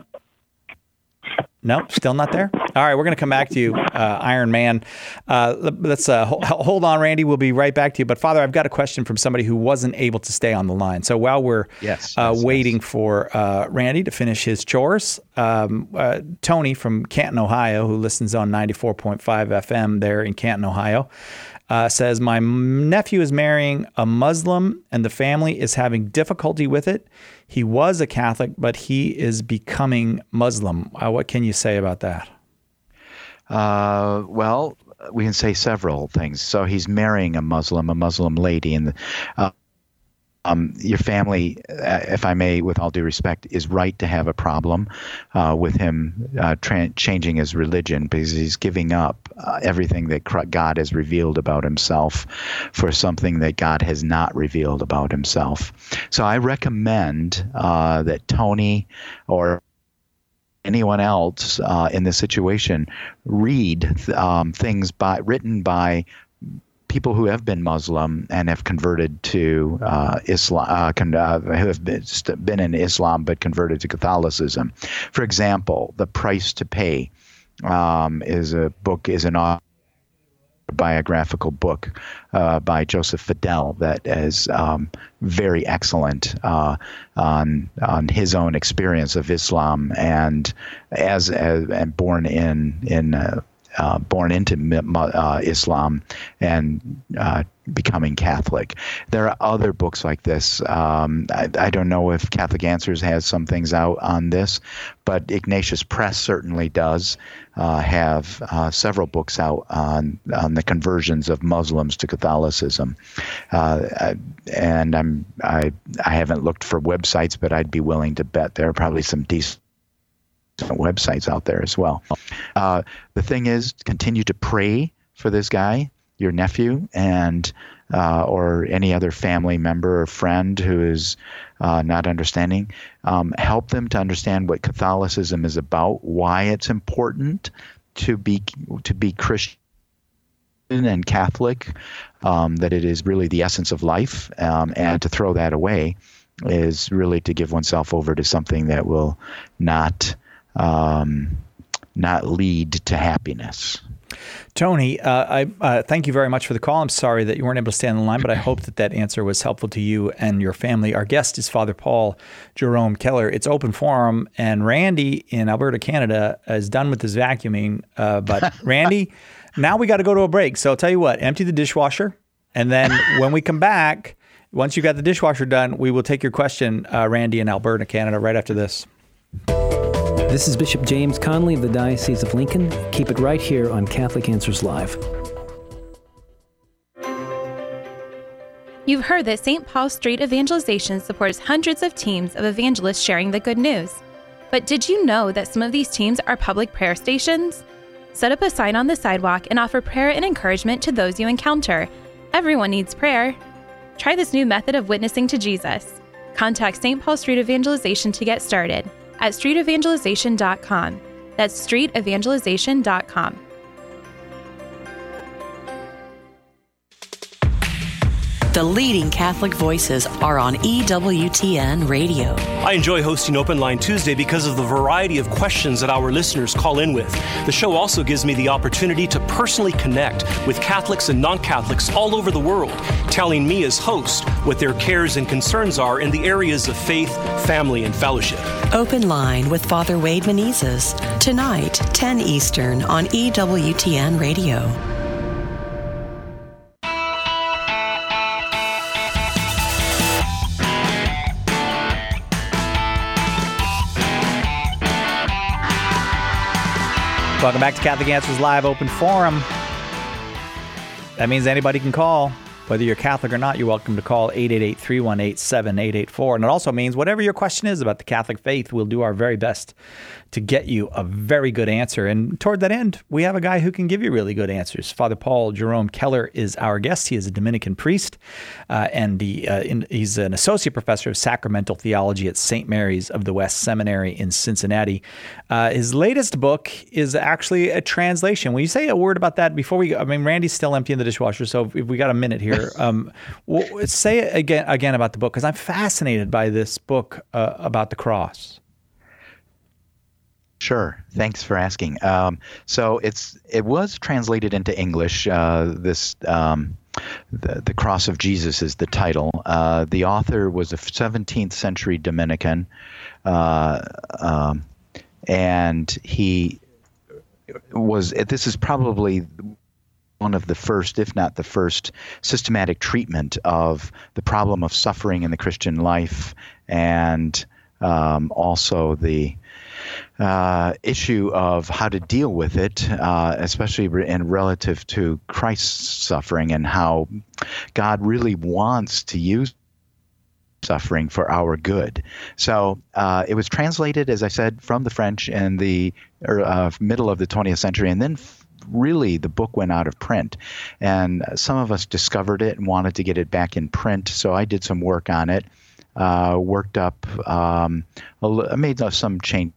no, still not there? All right, we're going to come back to you, uh, Iron Man. Uh, let's uh, hold on, Randy. We'll be right back to you. But, Father, I've got a question from somebody who wasn't able to stay on the line. So while we're yes, uh, yes, waiting yes. for uh, Randy to finish his chores, um, uh, Tony from Canton, Ohio, who listens on ninety-four point five F M there in Canton, Ohio, Uh, says, my nephew is marrying a Muslim and the family is having difficulty with it. He was a Catholic, but he is becoming Muslim. Uh, what can you say about that? Uh, well, we can say several things. So he's marrying a Muslim, a Muslim lady, and uh, Um, your family, uh, if I may, with all due respect, is right to have a problem uh, with him uh, tra- changing his religion because he's giving up uh, everything that God has revealed about himself for something that God has not revealed about himself. So I recommend uh, that Tony or anyone else uh, in this situation read um, things by written by people who have been Muslim and have converted to uh, Islam, uh, con- uh, who have been, been in Islam but converted to Catholicism. For example, The Price to Pay um, is a book, is an autobiographical book uh, by Joseph Fidel that is um, very excellent uh, on on his own experience of Islam and as, as and born in in. Uh, Uh, born into uh, Islam and uh, becoming Catholic. There are other books like this. Um, I, I don't know if Catholic Answers has some things out on this, but Ignatius Press certainly does uh, have uh, several books out on, on the conversions of Muslims to Catholicism. Uh, and I'm I I haven't looked for websites, but I'd be willing to bet there are probably some decent websites out there as well. Uh, the thing is, continue to pray for this guy, your nephew, and uh, or any other family member or friend who is uh, not understanding. Um, help them to understand what Catholicism is about, why it's important to be to be Christian and Catholic, um, that it is really the essence of life, um, and to throw that away is really to give oneself over to something that will not Um, not lead to happiness. Tony, uh, I uh, thank you very much for the call. I'm sorry that you weren't able to stay on the line, but I hope that that answer was helpful to you and your family. Our guest is Father Paul Jerome Keller. It's open forum, and Randy in Alberta, Canada, is done with his vacuuming. Uh, but Randy, now we got to go to a break. So I'll tell you what, empty the dishwasher, and then when we come back, Once you got the dishwasher done, we will take your question, uh, Randy in Alberta, Canada, right after this. This is Bishop James Conley of the Diocese of Lincoln. Keep it right here on Catholic Answers Live. You've heard that Saint Paul Street Evangelization supports hundreds of teams of evangelists sharing the good news. But did you know that some of these teams are public prayer stations? Set up a sign on the sidewalk and offer prayer and encouragement to those you encounter. Everyone needs prayer. Try this new method of witnessing to Jesus. Contact Saint Paul Street Evangelization to get started at street evangelization dot com. That's street evangelization dot com. The leading Catholic voices are on E W T N Radio. I enjoy hosting Open Line Tuesday because of the variety of questions that our listeners call in with. The show also gives me the opportunity to personally connect with Catholics and non-Catholics all over the world, telling me as host what their cares and concerns are in the areas of faith, family, and fellowship. Open Line with Father Wade Menezes, tonight, ten Eastern on E W T N Radio. Welcome back to Catholic Answers Live Open Forum. That means anybody can call. Whether you're Catholic or not, you're welcome to call eight eight eight, three one eight, seven eight eight four. And it also means whatever your question is about the Catholic faith, we'll do our very best to get you a very good answer. And toward that end, we have a guy who can give you really good answers. Father Paul Jerome Keller is our guest. He is a Dominican priest, uh, and he, uh, in, he's an associate professor of sacramental theology at Saint Mary's of the West Seminary in Cincinnati. Uh, his latest book is actually a translation. Will you say a word about that before we go? I mean, Randy's still emptying the dishwasher, so if we got a minute here, um, we'll say it again, again about the book, because I'm fascinated by this book uh, about the cross. Sure. Thanks for asking. Um, so it's it was translated into English. Uh, this um, the, the Cross of Jesus is the title. Uh, the author was a seventeenth century Dominican, uh, um, and he was. This is probably one of the first, if not the first, systematic treatment of the problem of suffering in the Christian life, and um, also the Uh, issue of how to deal with it, uh, especially in relative to Christ's suffering, and how God really wants to use suffering for our good. So uh, it was translated, as I said, from the French in the uh, middle of the twentieth century, and then f- really the book went out of print. And some of us discovered it and wanted to get it back in print, so I did some work on it, uh, worked up, um, I made some changes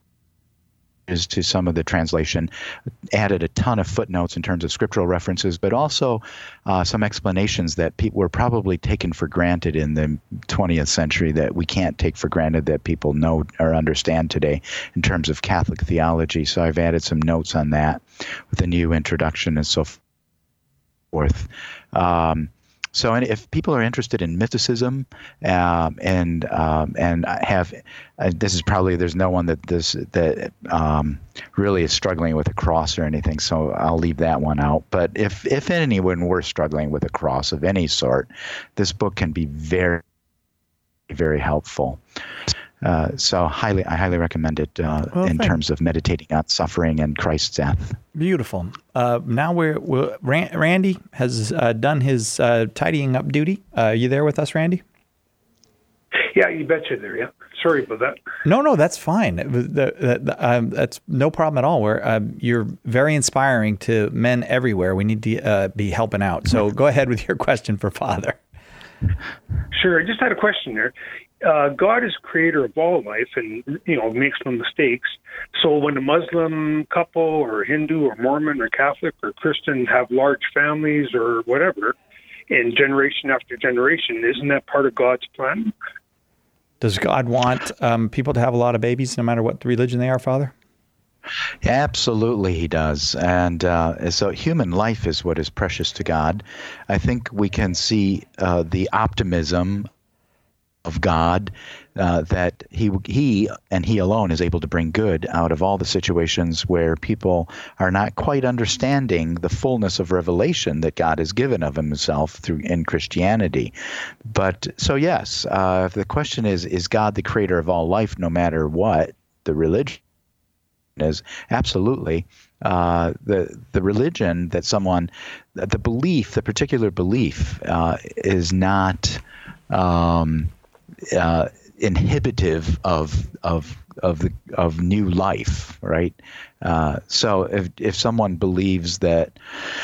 to some of the translation, added a ton of footnotes in terms of scriptural references, but also uh, some explanations that pe- were probably taken for granted in the twentieth century that we can't take for granted that people know or understand today in terms of Catholic theology. So I've added some notes on that with a new introduction and so forth. Um, So if people are interested in mysticism um, and um, and have, uh, this is probably, there's no one that this that um, really is struggling with a cross or anything, so I'll leave that one out. But if, if anyone were struggling with a cross of any sort, this book can be very, very helpful. Uh, so highly, I highly recommend it uh, well, in terms of meditating on suffering and Christ's death. Beautiful. Uh, now we're, we're Randy has uh, done his uh, tidying up duty. Uh, are you there with us, Randy? Yeah, you betcha there. Yeah. Sorry about that. No, no, that's fine. The, the, the, um, that's no problem at all. We're, um, you're very inspiring to men everywhere. We need to uh, be helping out. So go ahead with your question for Father. Sure. I just had a question there. Uh, God is creator of all life and, you know, makes no mistakes. So when a Muslim couple or Hindu or Mormon or Catholic or Christian have large families or whatever, and generation after generation, isn't that part of God's plan? Does God want um, people to have a lot of babies no matter what religion they are, Father? Absolutely, he does. And uh, so human life is what is precious to God. I think we can see uh, the optimism of God, uh, that he he and he alone is able to bring good out of all the situations where people are not quite understanding the fullness of revelation that God has given of himself through in Christianity. But so yes, uh, if the question is, is God the creator of all life no matter what the religion is? Absolutely. Uh, the the religion that someone, the belief, the particular belief uh, is not um, uh, inhibitive of of of the of new life, right? Uh, so if if someone believes that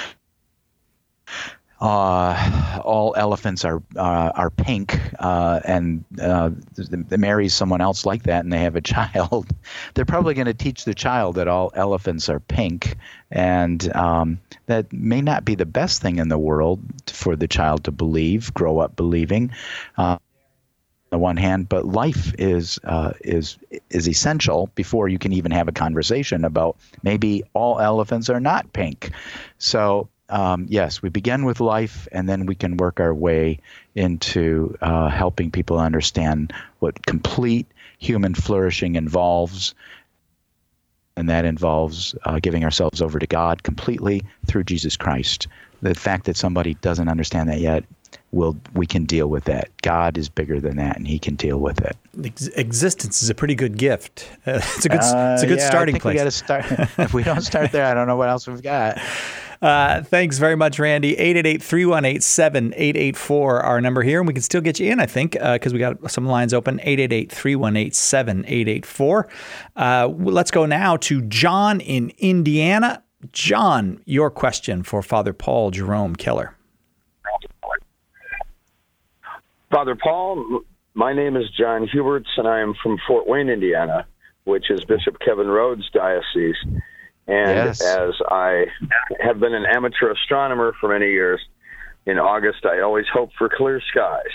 Uh, all elephants are uh, are pink, uh, and uh, they marry someone else like that, and they have a child. They're probably going to teach the child that all elephants are pink, and um, that may not be the best thing in the world for the child to believe, grow up believing. Uh, on the one hand, but life is uh, is is essential before you can even have a conversation about maybe all elephants are not pink. So. Um, yes, we begin with life, and then we can work our way into uh, helping people understand what complete human flourishing involves, and that involves uh, giving ourselves over to God completely through Jesus Christ. The fact that somebody doesn't understand that yet, we'll, we can deal with that. God is bigger than that, and he can deal with it. Ex- existence is a pretty good gift. Uh, it's a good, uh, it's a good yeah, starting I think place. We got to start. If we don't start there, I don't know what else we've got. Uh, thanks very much, Randy. eight eight eight, three one eight, seven eight eight four, our number here. And we can still get you in, I think, because uh, we got some lines open. eight eight eight, three one eight, seven eight eight four. Uh, let's go now to John in Indiana. John, your question for Father Paul Jerome Keller. Father Paul, my name is John Huberts, and I am from Fort Wayne, Indiana, which is Bishop Kevin Rhodes' diocese. And yes. as I have been an amateur astronomer for many years, in August I always hope for clear skies.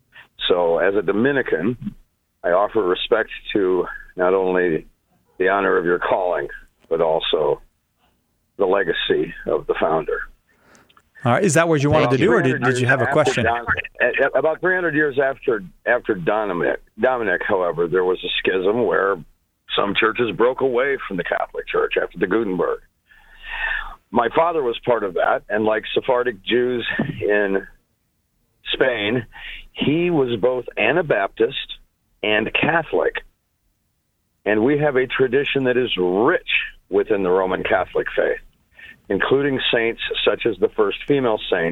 So as a Dominican, I offer respect to not only the honor of your calling, but also the legacy of the founder. All right. Is that what you wanted to do, or did, did you have a question? Don, about three hundred years after after Dominic, Dominic, however, there was a schism where some churches broke away from the Catholic Church after the Gutenberg. My father was part of that, and like Sephardic Jews in Spain, he was both Anabaptist and Catholic. And we have a tradition that is rich within the Roman Catholic faith, including saints such as the first female saint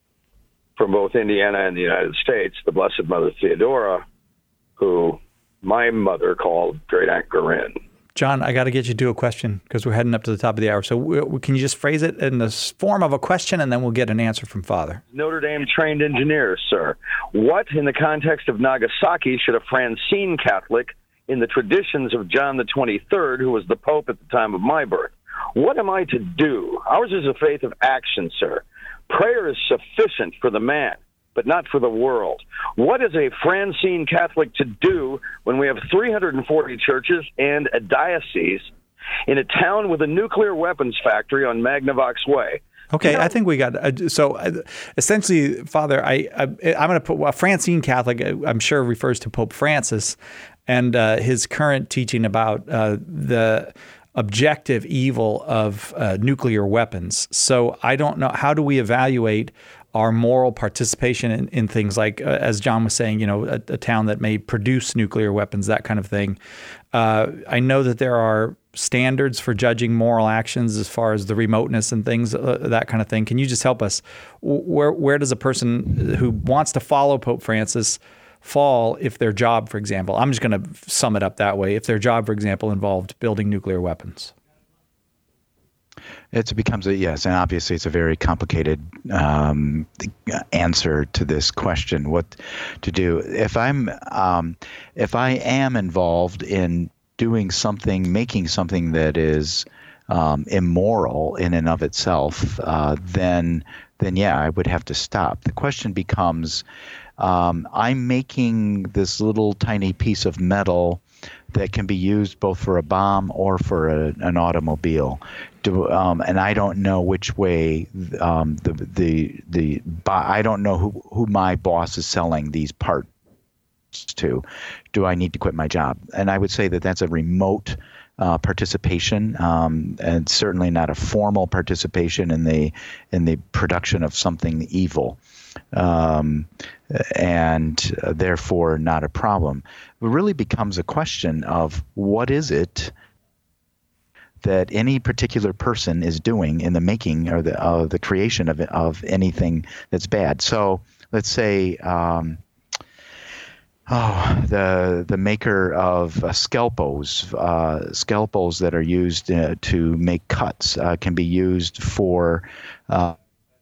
from both Indiana and the United States, the Blessed Mother Theodora, who my mother called Great Aunt Corinne. John, I got to get you to do a question because we're heading up to the top of the hour. So we, we, can you just phrase it in the form of a question, and then we'll get an answer from Father? Notre Dame trained engineers, sir. What, in the context of Nagasaki, should a Francine Catholic, in the traditions of John the twenty-third, who was the Pope at the time of my birth, what am I to do? Ours is a faith of action, sir. Prayer is sufficient for the man, but not for the world. What is a Francine Catholic to do when we have three hundred forty churches and a diocese in a town with a nuclear weapons factory on Magnavox Way? Okay, you know, I think we got uh, so uh, essentially, Father. I, I I'm going to put well, Francine Catholic. I'm sure refers to Pope Francis and uh, his current teaching about uh, the objective evil of uh, nuclear weapons. So I don't know, how do we evaluate our moral participation in, in things like, uh, as John was saying, you know, a, a town that may produce nuclear weapons, that kind of thing. Uh, I know that there are standards for judging moral actions as far as the remoteness and things, uh, that kind of thing. Can you just help us? Where where does a person who wants to follow Pope Francis fall if their job, for example, I'm just going to sum it up that way, if their job, for example, involved building nuclear weapons? It becomes a yes, and obviously it's a very complicated um, answer to this question. What to do if I'm um, if I am involved in doing something, making something that is um, immoral in and of itself, uh, then then yeah, I would have to stop. The question becomes, um, I'm making this little tiny piece of metal that can be used both for a bomb or for a, an automobile. Do, um, and I don't know which way um, the the the I don't know who, who my boss is selling these parts to. Do I need to quit my job? And I would say that that's a remote uh, participation, um, and certainly not a formal participation in the in the production of something evil, um, and uh, therefore not a problem. It really becomes a question of what is it that any particular person is doing in the making or the uh, the creation of of anything that's bad. So let's say. Um, Oh, the the maker of uh, scalpels, uh, scalpels that are used uh, to make cuts uh, can be used for uh,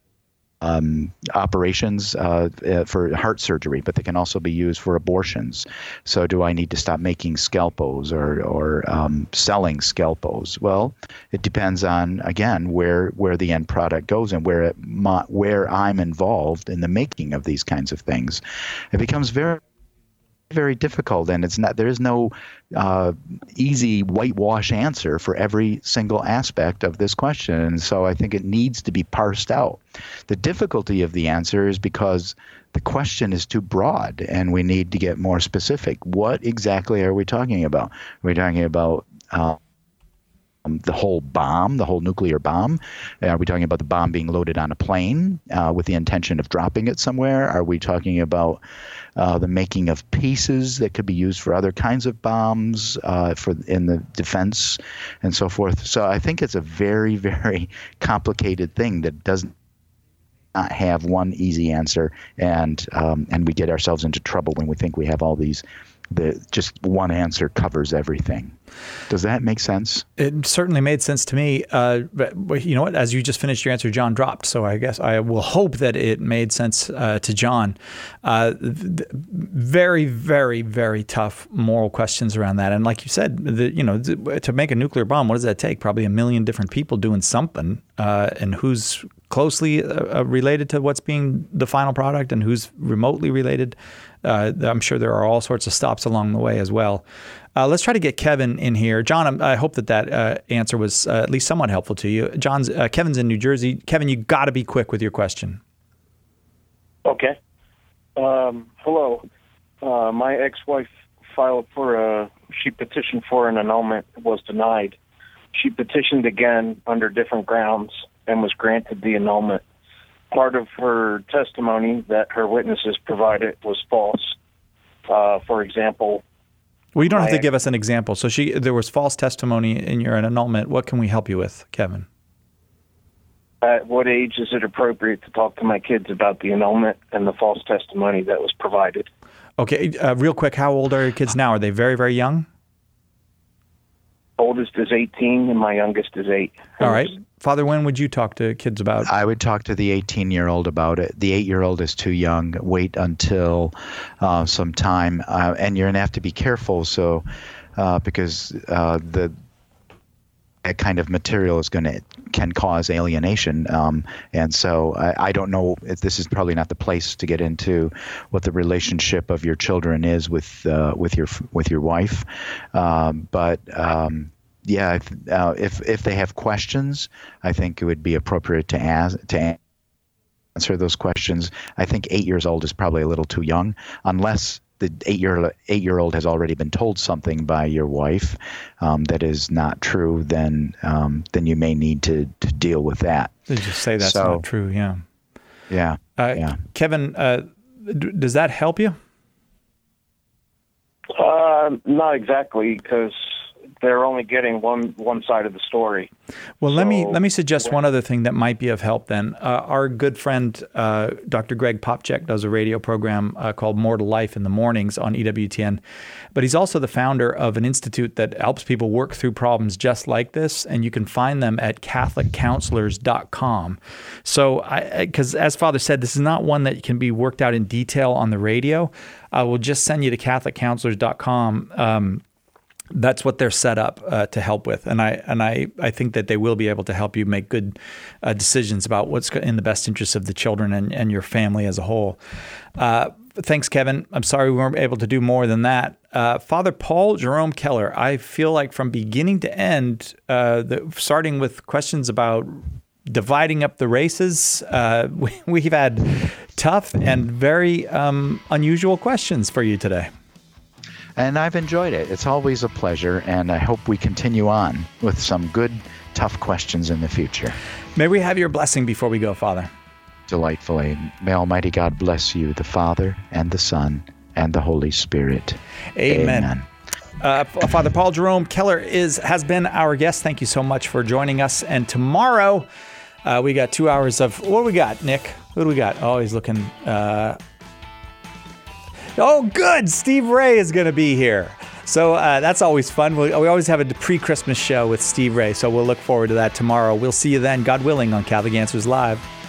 um, operations uh, uh, for heart surgery, but they can also be used for abortions. So, do I need to stop making scalpels or or um, selling scalpels? Well, it depends on again where where the end product goes and where it, my, where I'm involved in the making of these kinds of things. It becomes very very difficult, and it's not. There is no uh, easy whitewash answer for every single aspect of this question, and so I think it needs to be parsed out. The difficulty of the answer is because the question is too broad, and we need to get more specific. What exactly are we talking about? Are we talking about uh, the whole bomb, the whole nuclear bomb? Are we talking about the bomb being loaded on a plane uh, with the intention of dropping it somewhere? Are we talking about uh, the making of pieces that could be used for other kinds of bombs uh, for in the defense and so forth? So I think it's a very, very complicated thing that doesn't not have one easy answer, and um, and we get ourselves into trouble when we think we have all these. The just one answer covers everything. Does that make sense? It certainly made sense to me. Uh, but you know what? As you just finished your answer, John dropped. So I guess I will hope that it made sense uh, to John. Uh, th- very, very, very tough moral questions around that. And like you said, the, you know, th- to make a nuclear bomb, what does that take? Probably a million different people doing something, uh, and who's closely uh, related to what's being the final product and who's remotely related. Uh, I'm sure there are all sorts of stops along the way as well. Uh, let's try to get Kevin in here. John, I hope that that uh, answer was uh, at least somewhat helpful to you. John's uh, Kevin's in New Jersey. Kevin, you got to be quick with your question. Okay. Um, hello. Uh, my ex-wife filed for a, she petitioned for an annulment, was denied. She petitioned again under different grounds and was granted the annulment. Part of her testimony that her witnesses provided was false. Uh, for example, well, you don't have to give us an example. So she, there was false testimony in your annulment. What can we help you with, Kevin? At what age is it appropriate to talk to my kids about the annulment and the false testimony that was provided? Okay, uh, real quick, how old are your kids now? Are they very, very young? Oldest is eighteen and my youngest is eight. All right. Father, when would you talk to kids about? I would talk to the eighteen-year-old about it. The eight-year-old is too young. Wait until uh, some time. Uh, and you're going to have to be careful so uh, because uh, the that kind of material is going to can cause alienation. Um, and so I, I don't know if this is probably not the place to get into what the relationship of your children is with uh, with your with your wife. Um, but um, yeah, if, uh, if if they have questions, I think it would be appropriate to ask to answer those questions. I think eight years old is probably a little too young, unless the eight-year eight-year-old has already been told something by your wife um, that is not true. Then um, then you may need to, to deal with that. They just say that's so, not true. Yeah. Yeah. Uh, yeah. Kevin, uh, d- does that help you? Uh, not exactly, because they're only getting one one side of the story. Well, so, let me let me suggest one other thing that might be of help then. Uh, our good friend, uh, Doctor Greg Popcak, does a radio program uh, called More to Life in the mornings on E W T N. But he's also the founder of an institute that helps people work through problems just like this, and you can find them at catholic counselors dot com. So, because as Father said, this is not one that can be worked out in detail on the radio. I will just send you to catholic counselors dot com. Um, That's what they're set up uh, to help with, and I and I, I think that they will be able to help you make good uh, decisions about what's in the best interest of the children and, and your family as a whole. Uh, thanks, Kevin. I'm sorry we weren't able to do more than that. Uh, Father Paul Jerome Keller, I feel like from beginning to end, uh, the, starting with questions about dividing up the races, uh, we, we've had tough and very um, unusual questions for you today. And I've enjoyed it. It's always a pleasure, and I hope we continue on with some good, tough questions in the future. May we have your blessing before we go, Father? Delightfully. May Almighty God bless you, the Father, and the Son, and the Holy Spirit. Amen. Amen. Uh, Father Paul Jerome Keller is has been our guest. Thank you so much for joining us. And tomorrow, uh, we got two hours of, what do we got, Nick? What do we got? Oh, he's looking... Uh, oh, good! Steve Ray is going to be here. So uh, that's always fun. We, we always have a pre-Christmas show with Steve Ray, so we'll look forward to that tomorrow. We'll see you then, God willing, on Catholic Answers Live.